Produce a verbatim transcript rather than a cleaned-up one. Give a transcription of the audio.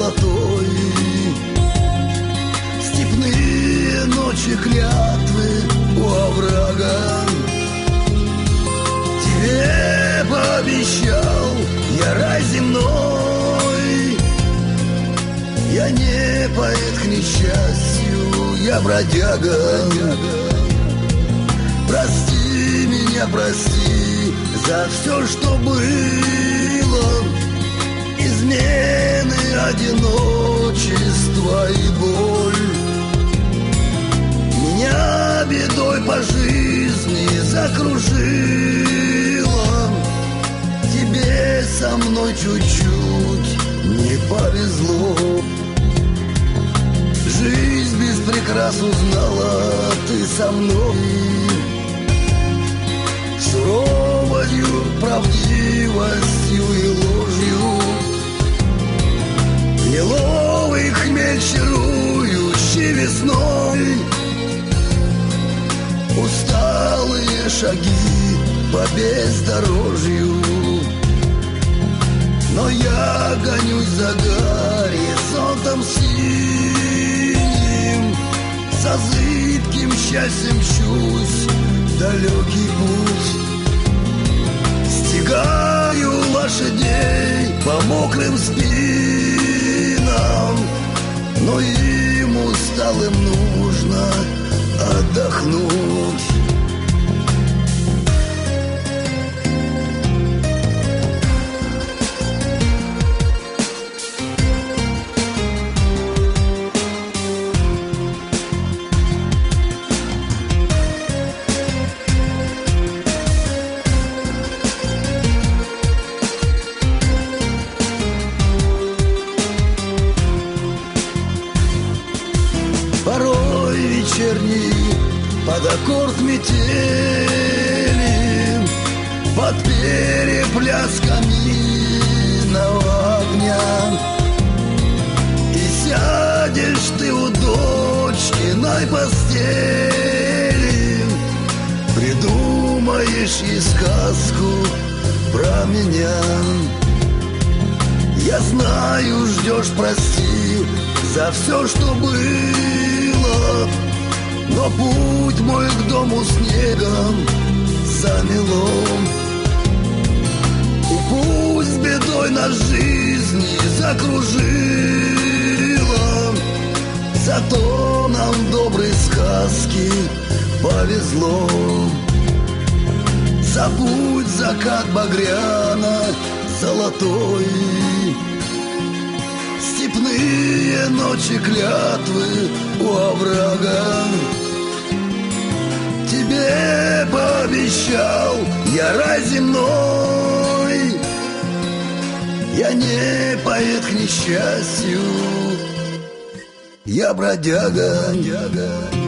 золотой. Степные ночи клятвы у оврага. Тебе пообещал я рай земной. Я не поэт, к несчастью, я бродяга. Прости меня, прости за все, что было. Измены, одиночество и боль. Меня бедой по жизни закружила. Тебе со мной чуть-чуть не повезло. Жизнь без прикрас узнала ты со мной. Суровою, правдивостью и ложью. Лиловый хмель чарующий весной. Усталые шаги по бездорожью. Но я гонюсь за горизонтом синим. За зыбким счастьем мчусь далекий путь. Стегаю лошадей по мокрым спинам. Но им усталым нужно отдохнуть. Порой вечерний под аккорд метели, под перепляском минного огня. И сядешь ты у дочкиной постели, придумаешь ей сказку про меня. Я знаю, ждешь, прости за все, что было. Но путь мой к дому снегом замело. И пусть бедой нас жизни закружила, зато нам доброй сказки повезло. Забудь закат багряно-золотой. Степные ночи клятвы у оврага. Тебе пообещал я рай земной. Я не поэт, к несчастью, я бродяга.